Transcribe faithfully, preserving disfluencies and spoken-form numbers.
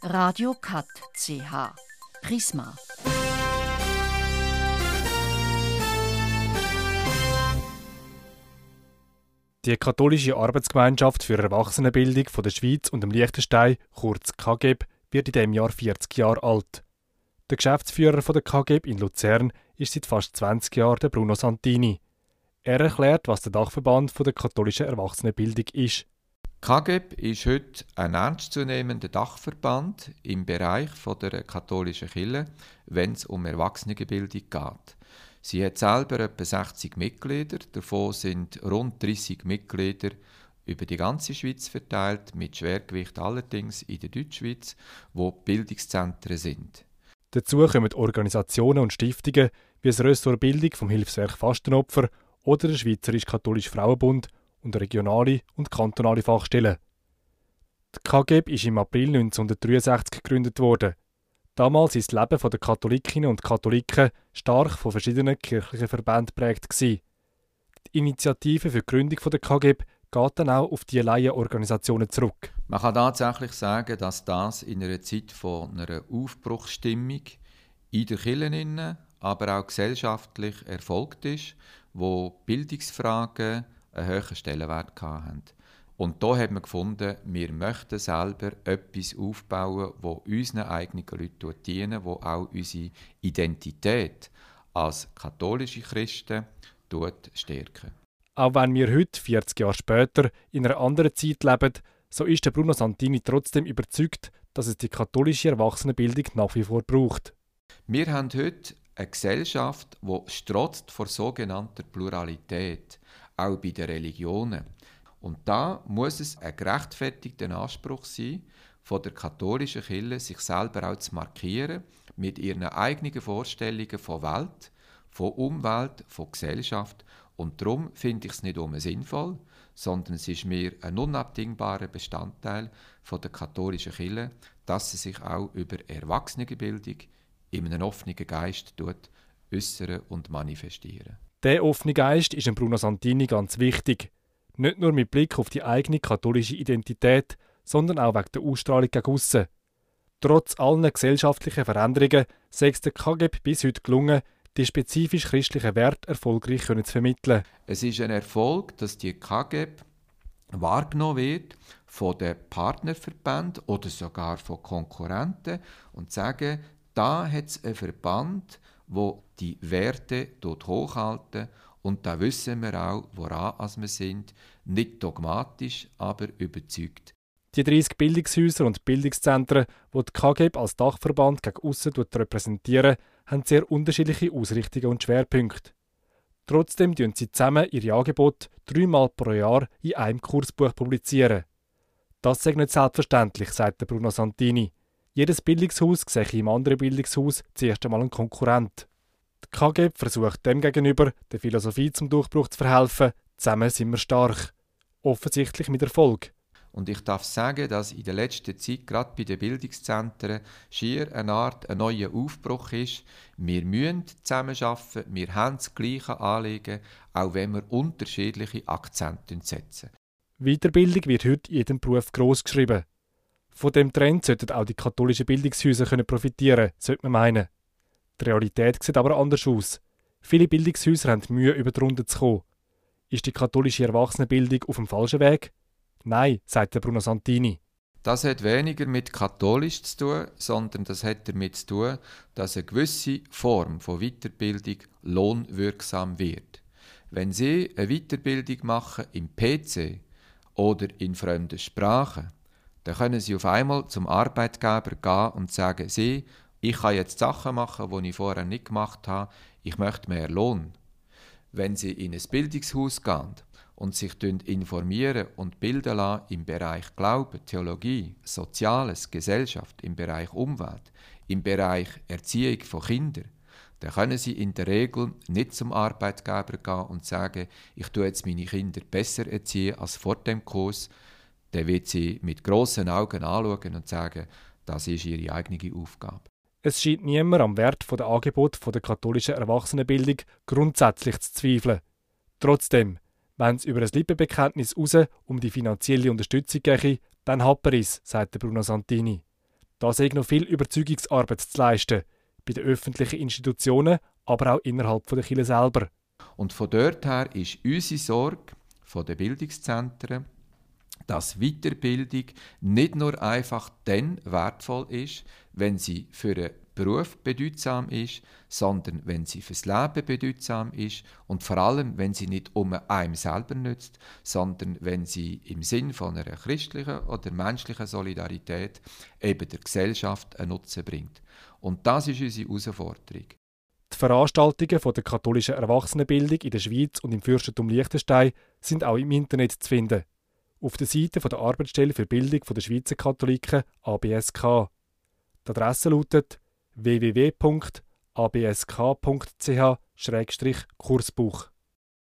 Radio Kat C H. Prisma. Die katholische Arbeitsgemeinschaft für Erwachsenenbildung von der Schweiz und dem Liechtenstein, kurz K G E B, wird in diesem Jahr vierzig Jahre alt. Der Geschäftsführer von der K G E B in Luzern ist seit fast zwanzig Jahren der Bruno Santini. Er erklärt, was der Dachverband von der katholischen Erwachsenenbildung ist. K G E B ist heute ein ernstzunehmender Dachverband im Bereich von der katholischen Kirche, wenn es um Erwachsenenbildung geht. Sie hat selber etwa sechzig Mitglieder, davon sind rund dreissig Mitglieder über die ganze Schweiz verteilt, mit Schwergewicht allerdings in der Deutschschweiz, wo Bildungszentren sind. Dazu kommen Organisationen und Stiftungen wie das Ressort Bildung vom Hilfswerk Fastenopfer oder der Schweizerisch-Katholische Frauenbund und regionale und kantonale Fachstellen. Die K G E B ist im April neunzehnhundertdreiundsechzig gegründet worden. Damals war das Leben der Katholikinnen und Katholiken stark von verschiedenen kirchlichen Verbänden geprägt. Die Initiative für die Gründung der K G E B geht dann auch auf diese Laienorganisationen zurück. Man kann tatsächlich sagen, dass das in einer Zeit von einer Aufbruchsstimmung in der Kirche, aber auch gesellschaftlich erfolgt ist, wo Bildungsfragen einen hohen Stellenwert hatten. Und da hat man gefunden, wir möchten selber etwas aufbauen, das unseren eigenen Leuten dient, das auch unsere Identität als katholische Christen stärken. Auch wenn wir heute, vierzig Jahre später, in einer anderen Zeit leben, so ist der Bruno Santini trotzdem überzeugt, dass es die katholische Erwachsenenbildung nach wie vor braucht. Wir haben heute eine Gesellschaft, die strotzt vor sogenannter Pluralität, auch bei den Religionen. Und da muss es ein gerechtfertigter Anspruch sein, von der katholischen Kirche sich selber auch zu markieren, mit ihren eigenen Vorstellungen von Welt, von Umwelt, von Gesellschaft. Und darum finde ich es nicht nur sinnvoll, sondern es ist mir ein unabdingbarer Bestandteil von der katholischen Kirche, dass sie sich auch über Erwachsenenbildung in einem offenen Geist äußern und manifestieren. Der offene Geist ist dem Bruno Santini ganz wichtig. Nicht nur mit Blick auf die eigene katholische Identität, sondern auch wegen der Ausstrahlung gegen aussen. Trotz allen gesellschaftlichen Veränderungen sei es der K G E B bis heute gelungen, die spezifisch christlichen Werte erfolgreich zu vermitteln. Es ist ein Erfolg, dass die K G E B wahrgenommen wird von den Partnerverbänden oder sogar von Konkurrenten und sagen, da hat es einen Verband, wo die Werte dort hochhalten. Und da wissen wir auch, woran wir sind, nicht dogmatisch, aber überzeugt. Die dreissig Bildungshäuser und Bildungszentren, die die K G E B als Dachverband gegen aussen repräsentieren, haben sehr unterschiedliche Ausrichtungen und Schwerpunkte. Trotzdem publizieren sie zusammen ihre Angebote dreimal pro Jahr in einem Kursbuch publizieren. Das sei nicht selbstverständlich, sagt Bruno Santini. Jedes Bildungshaus sehe im anderen Bildungshaus zuerst einmal einen Konkurrent. Die K G E B versucht demgegenüber, der Philosophie zum Durchbruch zu verhelfen. Zusammen sind wir stark. Offensichtlich mit Erfolg. Und ich darf sagen, dass in der letzten Zeit, gerade bei den Bildungszentren, schier eine Art ein neuer Aufbruch ist. Wir müssen zusammenarbeiten, wir haben das gleiche Anliegen, auch wenn wir unterschiedliche Akzente setzen. Weiterbildung wird heute in jedem Beruf gross geschrieben. Von dem Trend sollten auch die katholischen Bildungshäuser profitieren können, sollte man meinen. Die Realität sieht aber anders aus. Viele Bildungshäuser haben Mühe, über die Runde zu kommen. Ist die katholische Erwachsenenbildung auf dem falschen Weg? Nein, sagt Bruno Santini. Das hat weniger mit katholisch zu tun, sondern das hat damit zu tun, dass eine gewisse Form von Weiterbildung lohnwirksam wird. Wenn Sie eine Weiterbildung machen im P C oder in fremden Sprachen, dann können Sie auf einmal zum Arbeitgeber gehen und sagen, Sie, ich kann jetzt Sachen machen, die ich vorher nicht gemacht habe, ich möchte mehr Lohn. Wenn Sie in ein Bildungshaus gehen und sich informieren und bilden lassen im Bereich Glauben, Theologie, Soziales, Gesellschaft, im Bereich Umwelt, im Bereich Erziehung von Kindern, dann können Sie in der Regel nicht zum Arbeitgeber gehen und sagen, ich tue jetzt meine Kinder besser erziehen als vor dem Kurs. Dann wird sie mit grossen Augen anschauen und sagen, das ist ihre eigene Aufgabe. Es scheint niemand am Wert der Angebote der katholischen Erwachsenenbildung grundsätzlich zu zweifeln. Trotzdem, wenn es über ein Lippenbekenntnis raus um die finanzielle Unterstützung gehe, dann hapert es, sagt Bruno Santini. Da sei noch viel Überzeugungsarbeit zu leisten, bei den öffentlichen Institutionen, aber auch innerhalb der Kirche selber. Und von dort her ist unsere Sorge von den Bildungszentren, dass Weiterbildung nicht nur einfach dann wertvoll ist, wenn sie für einen Beruf bedeutsam ist, sondern wenn sie fürs Leben bedeutsam ist und vor allem, wenn sie nicht um einem selber nützt, sondern wenn sie im Sinn von einer christlichen oder menschlichen Solidarität eben der Gesellschaft einen Nutzen bringt. Und das ist unsere Herausforderung. Die Veranstaltungen von der katholischen Erwachsenenbildung in der Schweiz und im Fürstentum Liechtenstein sind auch im Internet zu finden. Auf der Seite der Arbeitsstelle für Bildung der Schweizer Katholiken A B S K. Die Adresse lautet w w w punkt a b s k punkt c h Kursbuch.